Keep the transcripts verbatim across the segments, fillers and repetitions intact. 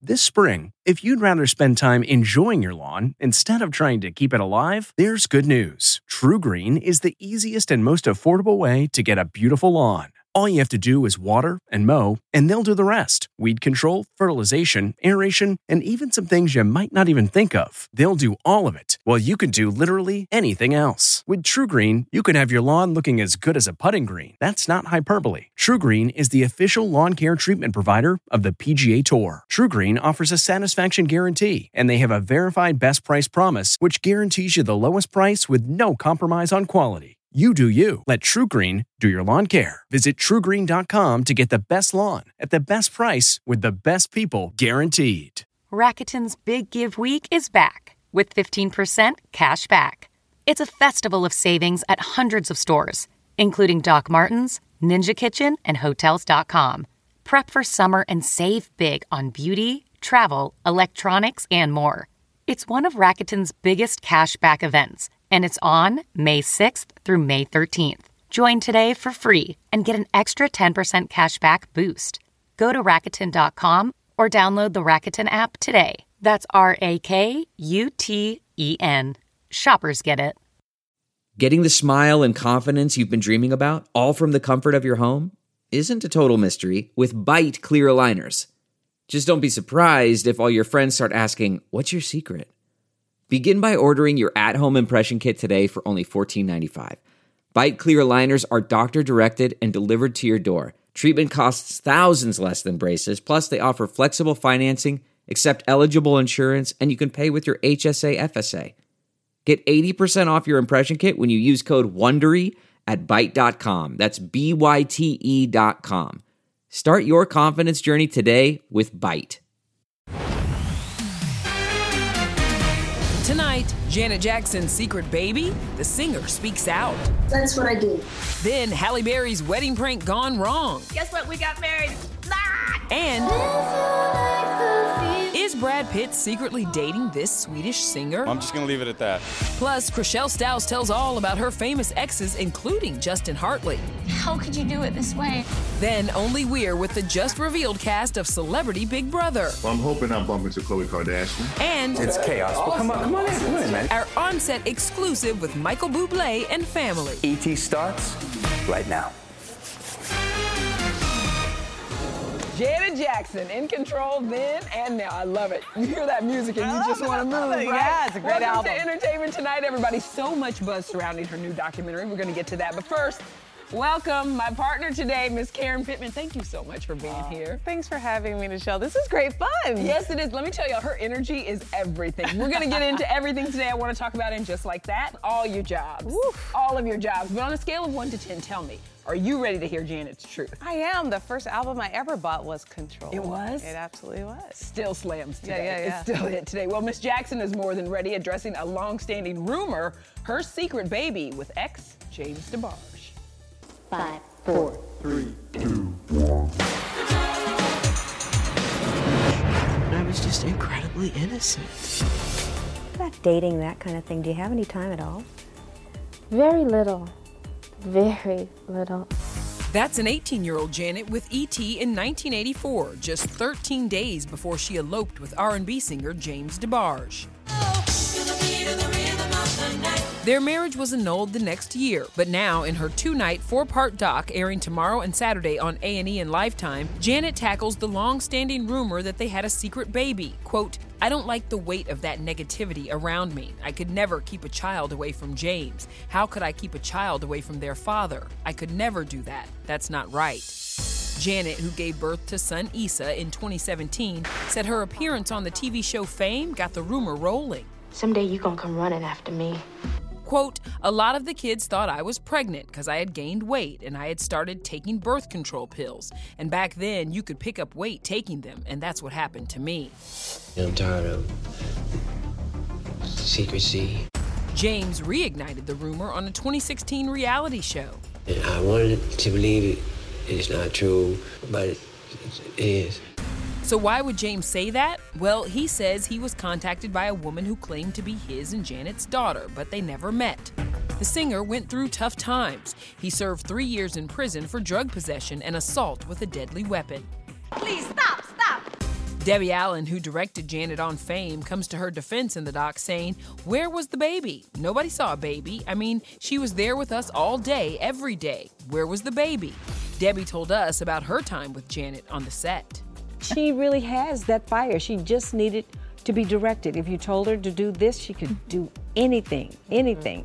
This spring, if you'd rather spend time enjoying your lawn instead of trying to keep it alive, there's good news. TruGreen is the easiest and most affordable way to get a beautiful lawn. All you have to do is water and mow, and they'll do the rest. Weed control, fertilization, aeration, and even some things you might not even think of. They'll do all of it, while you can do literally anything else. With TruGreen, you can have your lawn looking as good as a putting green. That's not hyperbole. TruGreen is the official lawn care treatment provider of the P G A Tour. TruGreen offers a satisfaction guarantee, and they have a verified best price promise, which guarantees you the lowest price with no compromise on quality. You do you. Let TruGreen do your lawn care. Visit True Green dot com to get the best lawn at the best price with the best people guaranteed. Rakuten's Big Give Week is back with fifteen percent cash back. It's a festival of savings at hundreds of stores, including Doc Martens, Ninja Kitchen, and Hotels dot com. Prep for summer and save big on beauty, travel, electronics, and more. It's one of Rakuten's biggest cash back events, and it's on May sixth through May thirteenth. Join today for free and get an extra ten percent cash back boost. Go to Rakuten dot com or download the Rakuten app today. That's R A K U T E N. Shoppers get it. Getting the smile and confidence you've been dreaming about, all from the comfort of your home, isn't a total mystery with Byte clear aligners. Just don't be surprised if all your friends start asking, "What's your secret?" Begin by ordering your at-home impression kit today for only fourteen ninety-five. Byte clear aligners are doctor-directed and delivered to your door. Treatment costs thousands less than braces, plus they offer flexible financing, accept eligible insurance, and you can pay with your H S A F S A. Get eighty percent off your impression kit when you use code WONDERY at byte dot com. That's B Y T E dot com. Start your confidence journey today with Byte. Tonight, Janet Jackson's secret baby, the singer, speaks out. That's what I do. Then Halle Berry's wedding prank gone wrong. Guess what? We got married. Ah! And is Brad Pitt secretly dating this Swedish singer? I'm just gonna leave it at that. Plus, Chriselle Staus tells all about her famous exes, including Justin Hartley. How could you do it this way? Then only we're with the just revealed cast of Celebrity Big Brother. Well, I'm hoping I'm bumping into Khloe Kardashian. And It's chaos. Well, come on, come on in, come on in, man. our on-set exclusive with Michael Bublé and family. E T starts right now. Janet Jackson, in control then and now. I love it. You hear that music and you just want to move, right? Yeah, it's a great Welcome album. to Entertainment Tonight, everybody. So much buzz surrounding her new documentary. We're going to get to that. But first, welcome my partner today, Miss Karen Pittman. Thank you so much for being Oh, here. Thanks for having me, Michelle. This is great fun. Yes, it is. Let me tell you, her energy is everything. We're going to get into everything today I want to talk about, and just like that, all your jobs. Oof. All of your jobs. But on a scale of one to ten, tell me, are you ready to hear Janet's truth? I am. The first album I ever bought was Control. It was? It absolutely was. Still slams today. Yeah, yeah, yeah. It's still hit today. Well, Miss Jackson is more than ready, addressing a long-standing rumor, her secret baby with ex James DeBarge. Five, four, Three, two, one. I was just incredibly innocent. About dating, that kind of thing. Do you have any time at all? Very little. Very little. That's an eighteen-year-old Janet with E T in nineteen eighty-four, just thirteen days before she eloped with R and B singer James DeBarge. Their marriage was annulled the next year, but now in her two-night, four-part doc airing tomorrow and Saturday on A and E and Lifetime, Janet tackles the long-standing rumor that they had a secret baby. Quote, "I don't like the weight of that negativity around me. I could never keep a child away from James. How could I keep a child away from their father? I could never do that. That's not right." Janet, who gave birth to son Issa in twenty seventeen, said her appearance on the T V show Fame got the rumor rolling. Someday you gonna come running after me. Quote, "A lot of the kids thought I was pregnant because I had gained weight and I had started taking birth control pills. And back then, you could pick up weight taking them, and that's what happened to me." I'm tired of secrecy. James reignited the rumor on a twenty sixteen reality show. And I wanted to believe it. It's not true, but it is. So why would James say that? Well, he says he was contacted by a woman who claimed to be his and Janet's daughter, but they never met. The singer went through tough times. He served three years in prison for drug possession and assault with a deadly weapon. Please stop, stop. Debbie Allen, who directed Janet on Fame, comes to her defense in the doc saying, "Where was the baby? Nobody saw a baby. I mean, she was there with us all day, every day. Where was the baby?" Debbie told us about her time with Janet on the set. She really has that fire. She just needed to be directed. If you told her to do this, she could do anything, anything.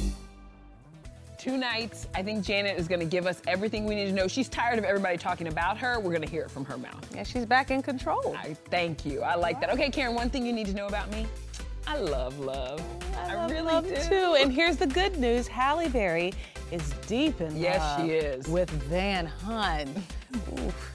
Two nights, I think Janet is gonna give us everything we need to know. She's tired of everybody talking about her. We're gonna hear it from her mouth. Yeah, she's back in control. I, thank you, I like that. Okay, Karen, one thing you need to know about me. I love love. I, I love really love do. too. And here's the good news. Halle Berry is deep in Yes, love she is. with Van Hunt. Oof.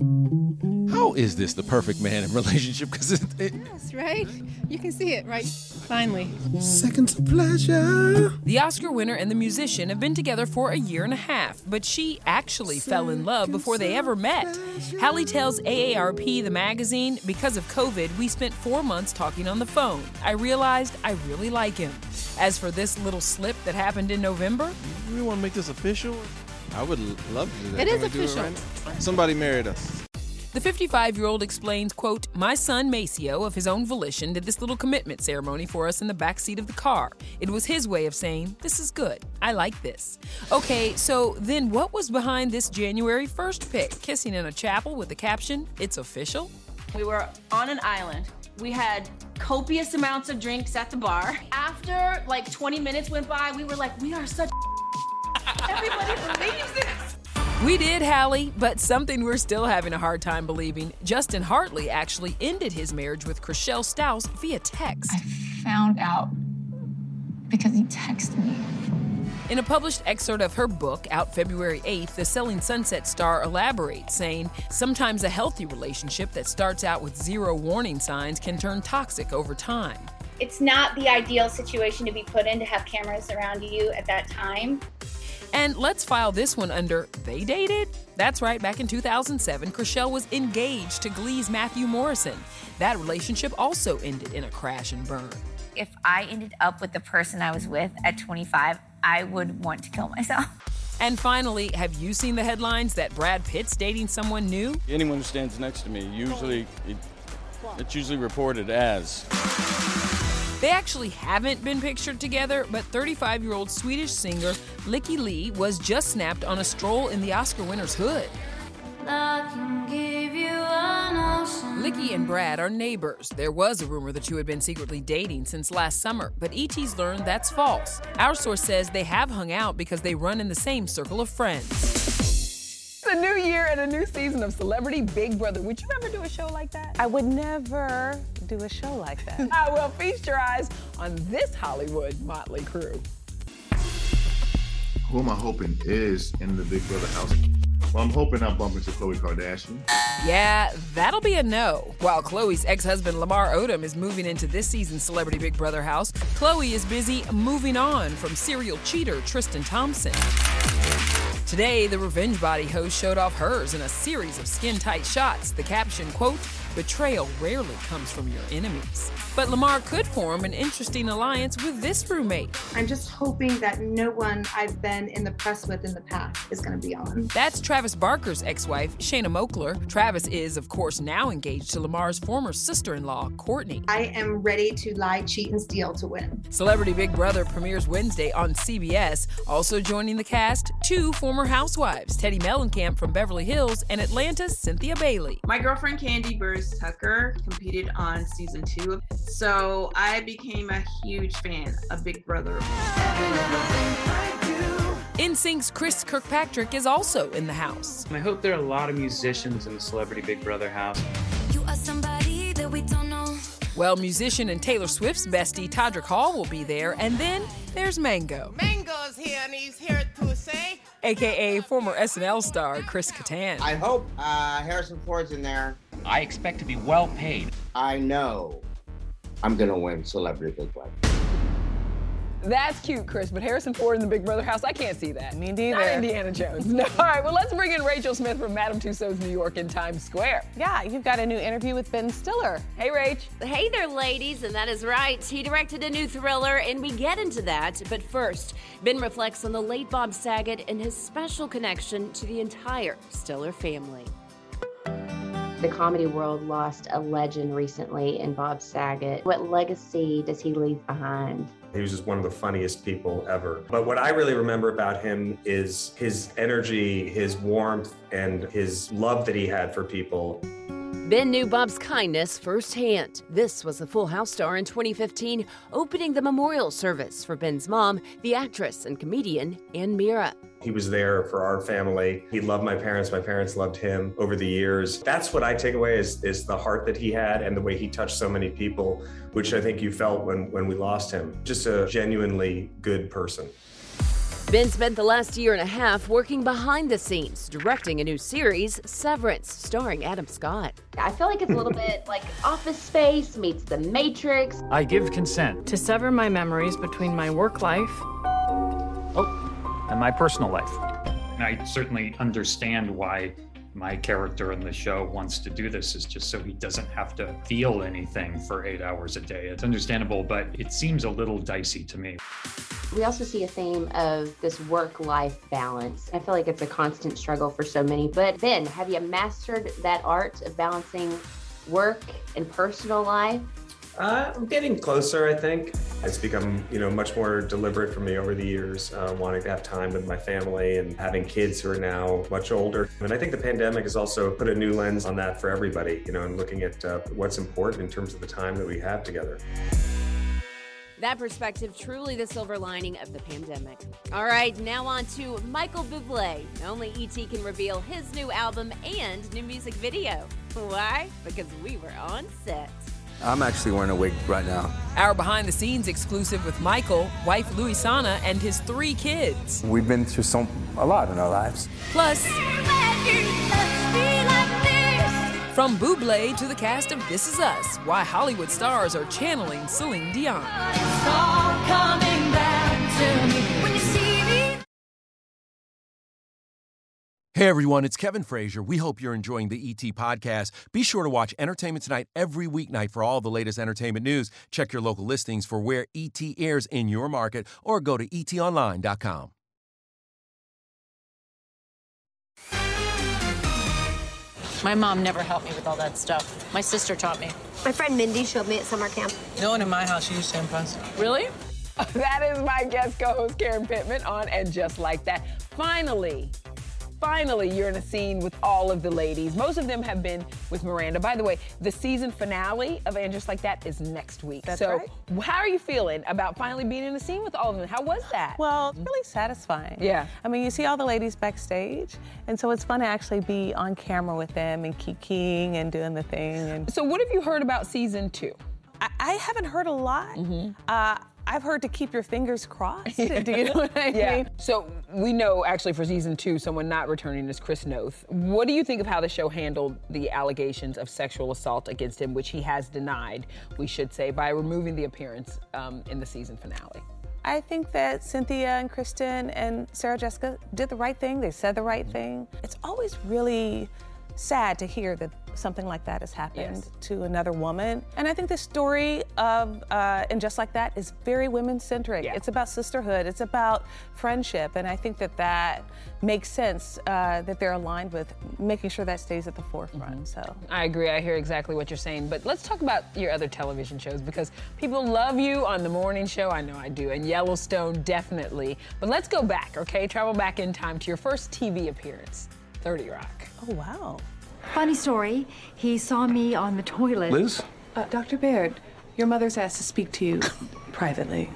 How is this the perfect man in relationship? Because it, it, Yes, right? You can see it, right? Finally. Seconds of pleasure. The Oscar winner and the musician have been together for a year and a half, but she actually fell in love before they ever met. Halle tells A A R P, the magazine, "Because of COVID, we spent four months talking on the phone. I realized I really like him." As for this little slip that happened in November, you really want to make this official? I would l- love to do that. It Can is we do official. right now? Somebody married us. the fifty-five-year-old explains, quote, "My son Maceo, of his own volition, did this little commitment ceremony for us in the backseat of the car. It was his way of saying, this is good. I like this." Okay, so then what was behind this January first pic? Kissing in a chapel with the caption, "It's official"? We were on an island. We had copious amounts of drinks at the bar. After like twenty minutes went by, we were like, we are such everybody believes this. We did, Halle, but something we're still having a hard time believing. Justin Hartley actually ended his marriage with Chrishell Stause via text. I found out because he texted me. In a published excerpt of her book, out February eighth, the Selling Sunset star elaborates, saying, "Sometimes a healthy relationship that starts out with zero warning signs can turn toxic over time." It's not the ideal situation to be put in to have cameras around you at that time. And let's file this one under they dated? That's right, back in two thousand seven, Chrishell was engaged to Glee's Matthew Morrison. That relationship also ended in a crash and burn. If I ended up with the person I was with at twenty-five, I would want to kill myself. And finally, have you seen the headlines that Brad Pitt's dating someone new? Anyone who stands next to me, usually, it, it's usually reported as. They actually haven't been pictured together, but thirty-five-year-old Swedish singer Lykke Li was just snapped on a stroll in the Oscar winner's hood. Lykke and Brad are neighbors. There was a rumor the two had been secretly dating since last summer, but E T's learned that's false. Our source says they have hung out because they run in the same circle of friends. It's a new year and a new season of Celebrity Big Brother. Would you ever do a show like that? I would never do a show like that. I will feast your eyes on this Hollywood motley crew. Who am I hoping is in the Big Brother house? Well, I'm hoping I bump into Khloe Kardashian. Yeah, that'll be a no. While Khloe's ex-husband Lamar Odom is moving into this season's Celebrity Big Brother house, Khloe is busy moving on from serial cheater Tristan Thompson. Today, the Revenge Body host showed off hers in a series of skin-tight shots. The caption, quote, "Betrayal rarely comes from your enemies." But Lamar could form an interesting alliance with this roommate. I'm just hoping that no one I've been in the press with in the past is going to be on. That's Travis Barker's ex-wife, Shayna Moakler. Travis is, of course, now engaged to Lamar's former sister-in-law, Courtney. I am ready to lie, cheat, and steal to win. Celebrity Big Brother premieres Wednesday on C B S. Also joining the cast, two former housewives, Teddi Mellencamp from Beverly Hills and Atlanta's Cynthia Bailey. My girlfriend Candy Burrs Tucker competed on season two, so I became a huge fan of Big Brother. N Sync's Chris Kirkpatrick is also in the house. I hope there are a lot of musicians in the Celebrity Big Brother house. You are somebody that we don't know. Well, musician and Taylor Swift's bestie, Todrick Hall, will be there. And then there's Mango. Mango's here and he's here to say, A K A former S N L star Chris Kattan. I hope uh, Harrison Ford's in there. I expect to be well paid. I know I'm going to win Celebrity Big Brother. That's cute, Chris, but Harrison Ford in the Big Brother house, I can't see that. Me neither. Not Indiana Jones. No. All right, well, let's bring in Rachel Smith from Madame Tussauds New York in Times Square. Yeah, you've got a new interview with Ben Stiller. Hey, Rach. Hey there, ladies, and that is right. He directed a new thriller, and we get into that. But first, Ben reflects on the late Bob Saget and his special connection to the entire Stiller family. The comedy world lost a legend recently in Bob Saget. What legacy does he leave behind? He was just one of the funniest people ever. But what I really remember about him is his energy, his warmth, and his love that he had for people. Ben knew Bob's kindness firsthand. This was the Full House star in twenty fifteen, opening the memorial service for Ben's mom, the actress and comedian Ann Mira. He was there for our family. He loved my parents. My parents loved him over the years. That's what I take away is, is the heart that he had and the way he touched so many people, which I think you felt when, when we lost him. Just a genuinely good person. Ben spent the last year and a half working behind the scenes, directing a new series, Severance, starring Adam Scott. I feel like it's a little bit like Office Space meets The Matrix. I give consent to sever my memories between my work life oh, and my personal life. I certainly understand why my character in the show wants to do this, is just so he doesn't have to feel anything for eight hours a day. It's understandable, but it seems a little dicey to me. We also see a theme of this work-life balance. I feel like it's a constant struggle for so many. But Ben, have you mastered that art of balancing work and personal life? Uh, I'm getting closer, I think. It's become, you know, much more deliberate for me over the years, uh, wanting to have time with my family and having kids who are now much older. And I think the pandemic has also put a new lens on that for everybody, you know, and looking at uh, what's important in terms of the time that we have together. That perspective, truly the silver lining of the pandemic. All right, now on to Michael Bublé. Only E T can reveal his new album and new music video. Why? Because we were on set. I'm actually wearing a wig right now. Our behind-the-scenes exclusive with Michael, wife Louisana, and his three kids. We've been through some a lot in our lives. Plus, from Bublé to the cast of This Is Us, why Hollywood stars are channeling Celine Dion. Coming back to me when you see me. Hey everyone, it's Kevin Frazier. We hope you're enjoying the E T podcast. Be sure to watch Entertainment Tonight every weeknight for all the latest entertainment news. Check your local listings for where E T airs in your market or go to e t online dot com. My mom never helped me with all that stuff. My sister taught me. My friend Mindy showed me at summer camp. No one in my house used to impress. Really? That is my guest co-host Karen Pittman on And Just Like That. Finally, finally, you're in a scene with all of the ladies. Most of them have been with Miranda. By the way, the season finale of And Just Like That is next week. That's so right. How are you feeling about finally being in a scene with all of them? How was that? Well, it's really satisfying. Yeah. I mean, you see all the ladies backstage, and so it's fun to actually be on camera with them and kikiing and doing the thing. And so what have you heard about season two? I, I haven't heard a lot. Mm-hmm. Uh, I've heard to keep your fingers crossed. Do you know what I yeah. mean? So we know actually for season two, someone not returning is Chris Noth. What do you think of how the show handled the allegations of sexual assault against him, which he has denied, we should say, by removing the appearance um, in the season finale? I think that Cynthia and Kristen and Sarah Jessica did the right thing. They said the right thing. It's always really sad to hear that something like that has happened yes. to another woman. And I think the story of uh, And Just Like That is very women-centric. Yeah. It's about sisterhood. It's about friendship. And I think that that makes sense, uh, that they're aligned with making sure that stays at the forefront. Mm-hmm. So I agree. I hear exactly what you're saying. But let's talk about your other television shows, because people love you on The Morning Show. I know I do. And Yellowstone, definitely. But let's go back, okay? Travel back in time to your first T V appearance, thirty Rock. Oh, wow. Funny story, he saw me on the toilet. Liz? Uh, Doctor Baird, your mother's asked to speak to you privately.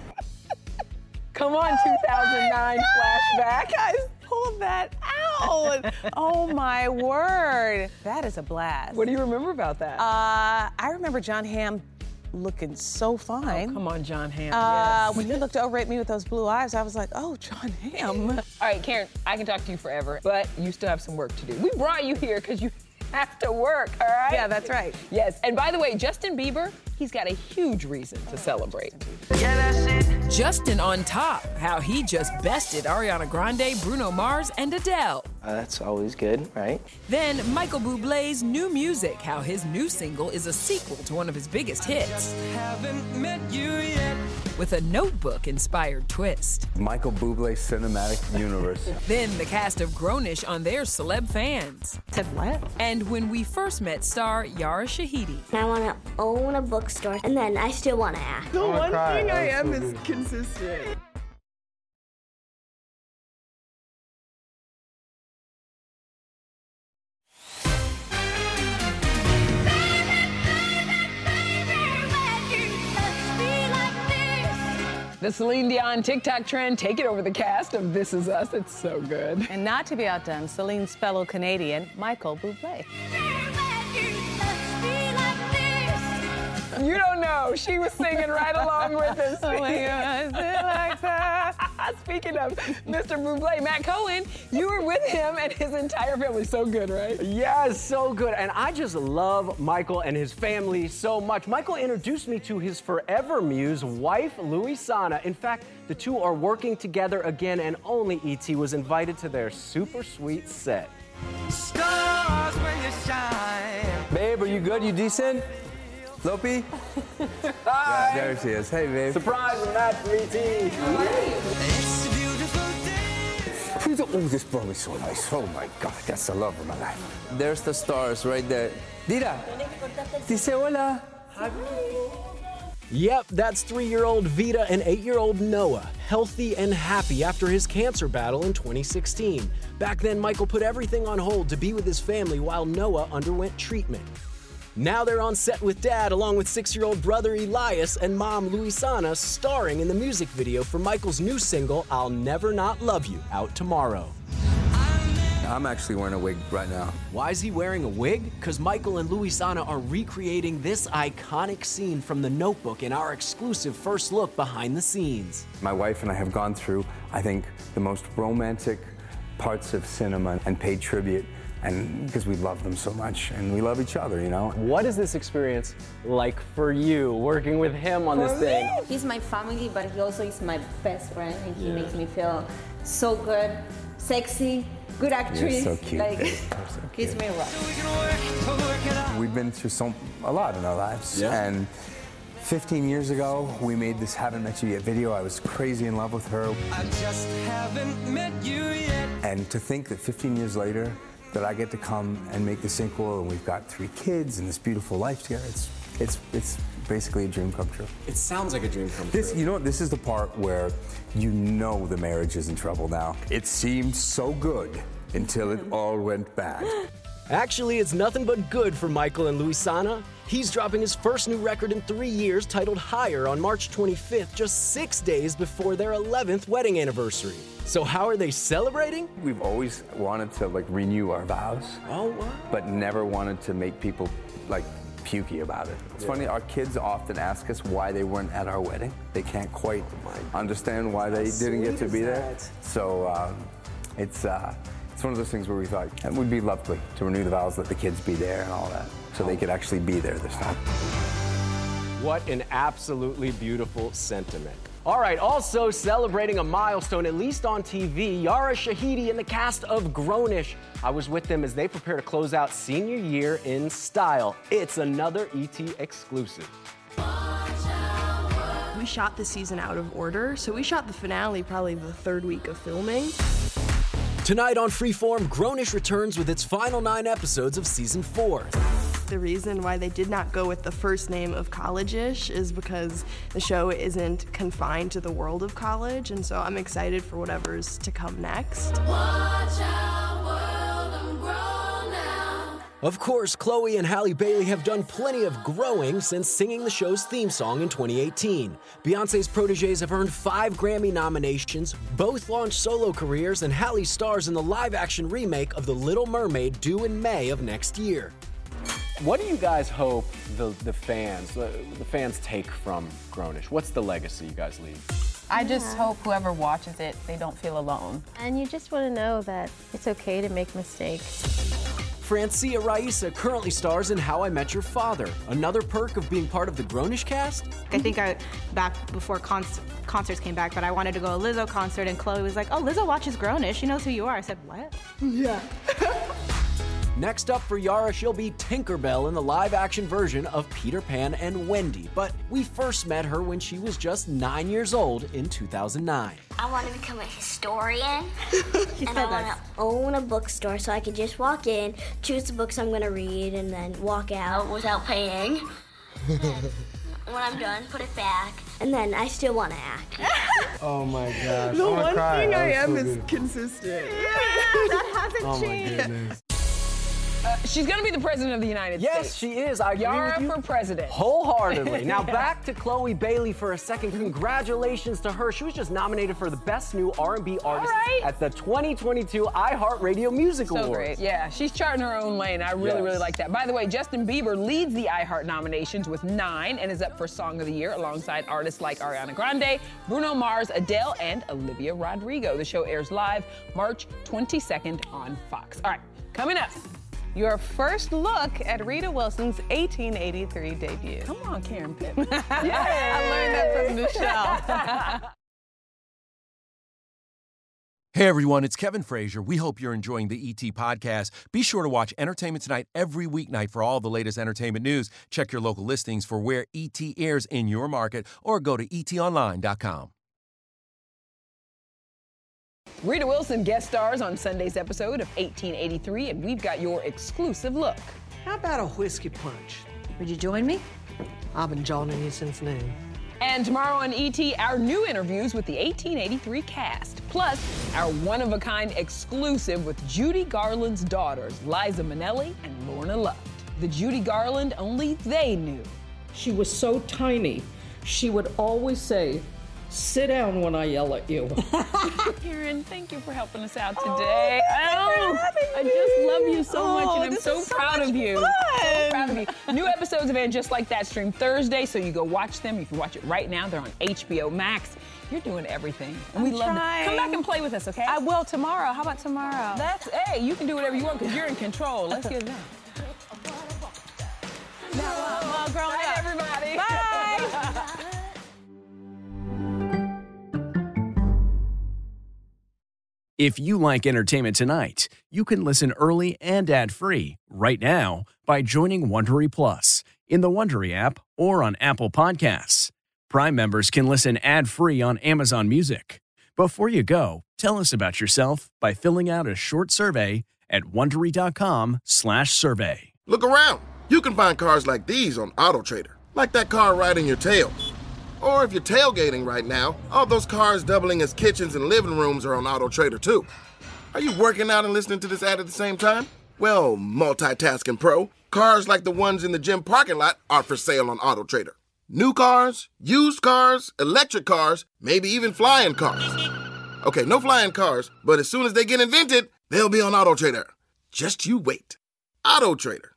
Come on, two thousand nine flashback. Guys, pull that out. Oh my word. That is a blast. What do you remember about that? Uh, I remember John Hamm looking so fine. Oh, come on, John Hamm. Uh, yes. When he looked over at me with those blue eyes, I was like, oh, John Hamm. All right, Karen, I can talk to you forever, but you still have some work to do. We brought you here because you have to work, all right? Yeah, that's right. Yes, and by the way, Justin Bieber, he's got a huge reason to celebrate. Yeah, that's it. Justin on top, how he just bested Ariana Grande, Bruno Mars, and Adele. Uh, that's always good, right? Then Michael Bublé's new music, how his new single is a sequel to one of his biggest hits. Haven't met you yet. With a Notebook-inspired twist. Michael Bublé's cinematic universe. Then the cast of Grownish on their celeb fans. Said what? And when we first met star Yara Shahidi. I want to own a bookstore, and then I still want to act. The one thing I am is consistent. The Celine Dion TikTok trend taking over the cast of This Is Us. It's so good. And not to be outdone, Celine's fellow Canadian, Michael Bublé. You don't know. She was singing right along with us. Oh my God, like that. Speaking of Mister Bublé, Matt Cohen, you were with him and his entire family. So good, right? Yes, so good. And I just love Michael and his family so much. Michael introduced me to his forever muse, wife, Louisana. In fact, the two are working together again, and only E T was invited to their super sweet set. Stars when you shine. Babe, are you good? You decent? Lopi? Hi. Yeah, there she is. Hey, babe. Surprise with Matt from E T. It's a beautiful day. Oh, this bro is so nice. Oh my God, that's the love of my life. There's the stars right there. Dira, dice hola. Yep, that's three-year-old Vita and eight-year-old Noah, healthy and happy after his cancer battle in twenty sixteen. Back then, Michael put everything on hold to be with his family while Noah underwent treatment. Now they're on set with Dad, along with six-year-old brother Elias and mom Louisana, starring in the music video for Michael's new single, I'll Never Not Love You, out tomorrow. I'm actually wearing a wig right now. Why is he wearing a wig? Because Michael and Louisana are recreating this iconic scene from The Notebook in our exclusive first look behind the scenes. My wife and I have gone through, I think, the most romantic parts of cinema and paid tribute. And because we love them so much and we love each other, you know? What is this experience like for you, working with him on this thing? He's my family, but he also is my best friend, and he yeah. makes me feel so good, sexy, good actress. You're so cute, like, babe. So he's me rock. We've been through so a lot in our lives. Yeah. And fifteen years ago, we made this Haven't Met You Yet video. I was crazy in love with her. I just haven't met you yet. And to think that fifteen years later, that I get to come and make the sequel, and we've got three kids and this beautiful life together. It's, it's, it's basically a dream come true. It sounds like a dream come this, true. You know what? This is the part where you know the marriage is in trouble now. It seemed so good until it all went bad. Actually, it's nothing but good for Michael and Louisana. He's dropping his first new record in three years, titled Higher, on March twenty-fifth, just six days before their eleventh wedding anniversary. So how are they celebrating? We've always wanted to like renew our vows. Oh, wow. But never wanted to make people like pukey about it. It's yeah. funny, our kids often ask us why they weren't at our wedding. They can't quite oh understand why they didn't get to be there. So um, it's uh, it's one of those things where we thought it would be lovely to renew the vows, let the kids be there and all that, so oh. they could actually be there this time. What an absolutely beautiful sentiment. All right, also celebrating a milestone, at least on T V, Yara Shahidi and the cast of Grownish. I was with them as they prepare to close out senior year in style. It's another E T exclusive. We shot the season out of order, so we shot the finale probably the third week of filming. Tonight on Freeform, Grownish returns with its final nine episodes of season four. The reason why they did not go with the first name of College-ish is because the show isn't confined to the world of college, and so I'm excited for whatever's to come next. Watch out, world, I'm grown now. Of course, Chloe and Halle Bailey have done plenty of growing since singing the show's theme song in twenty eighteen. Beyonce's proteges have earned five Grammy nominations, both launched solo careers, and Halle stars in the live-action remake of The Little Mermaid due in May of next year. What do you guys hope the, the fans, the, the fans take from Grownish? What's the legacy you guys leave? I just hope whoever watches it, they don't feel alone. And you just want to know that it's okay to make mistakes. Francia Raisa currently stars in How I Met Your Father. Another perk of being part of the Grownish cast? I think I, back before con- concerts came back, but I wanted to go to a Lizzo concert, and Chloe was like, oh, Lizzo watches Grownish. She knows who you are. I said, what? Yeah. Next up for Yara, she'll be Tinkerbell in the live-action version of Peter Pan and Wendy. But we first met her when she was just nine years old in two thousand nine. I want to become a historian, and I want to own a bookstore so I could just walk in, choose the books I'm going to read, and then walk out without paying. And then, when I'm done, put it back, and then I still want to act. Oh my gosh. The I wanna one cry. thing I That am was so is good. consistent. Yeah, that hasn't Oh my changed. goodness. Uh, she's going to be the president of the United Yes, States. she is. I agree Yara with you for president. wholeheartedly. Now back to Chloe Bailey for a second. Congratulations to her. She was just nominated for the Best New R and B Artist right. at the twenty twenty-two iHeartRadio Music So Awards. great. Yeah, she's charting her own lane. I really, Yes. really like that. By the way, Justin Bieber leads the iHeart nominations with nine and is up for Song of the Year alongside artists like Ariana Grande, Bruno Mars, Adele, and Olivia Rodrigo. The show airs live March twenty-second on Fox. All right, coming up. Your first look at Rita Wilson's eighteen eighty-three debut. Come on, Karen Pittman. Yeah, I learned that from Michelle. Hey everyone, it's Kevin Frazier. We hope you're enjoying the E T podcast. Be sure to watch Entertainment Tonight every weeknight for all the latest entertainment news. Check your local listings for where E T airs in your market or go to e t online dot com. Rita Wilson guest stars on Sunday's episode of eighteen eighty-three, and we've got your exclusive look. How about a whiskey punch? Would you join me? I've been joining you since noon. And tomorrow on E T, our new interviews with the eighteen eighty-three cast, plus our one-of-a-kind exclusive with Judy Garland's daughters, Liza Minnelli and Lorna Luft. The Judy Garland only they knew. She was so tiny, she would always say, sit down when I yell at you. Karen, thank you for helping us out today. Oh, I just love you so Oh, much, and I'm this so is so proud much of you. fun. So proud of you. New episodes of And Just Like That stream Thursday, so you go watch them. You can watch it right now. They're on H B O Max. You're doing everything, and we I'm love trying. it. Come back and play with us, okay? I will tomorrow. How about tomorrow? That's, hey, you can do whatever you want because you're in control. Let's get it done. Now I'm all grown Bye, up. everybody. Bye. If you like Entertainment Tonight, you can listen early and ad-free right now by joining Wondery Plus in the Wondery app or on Apple Podcasts. Prime members can listen ad-free on Amazon Music. Before you go, tell us about yourself by filling out a short survey at wondery.com slash survey. Look around. You can find cars like these on AutoTrader, like that car riding your tail. Or if you're tailgating right now, all those cars doubling as kitchens and living rooms are on AutoTrader too. Are you working out and listening to this ad at the same time? Well, multitasking pro, cars like the ones in the gym parking lot are for sale on AutoTrader. New cars, used cars, electric cars, maybe even flying cars. Okay, no flying cars, but as soon as they get invented, they'll be on AutoTrader. Just you wait. AutoTrader.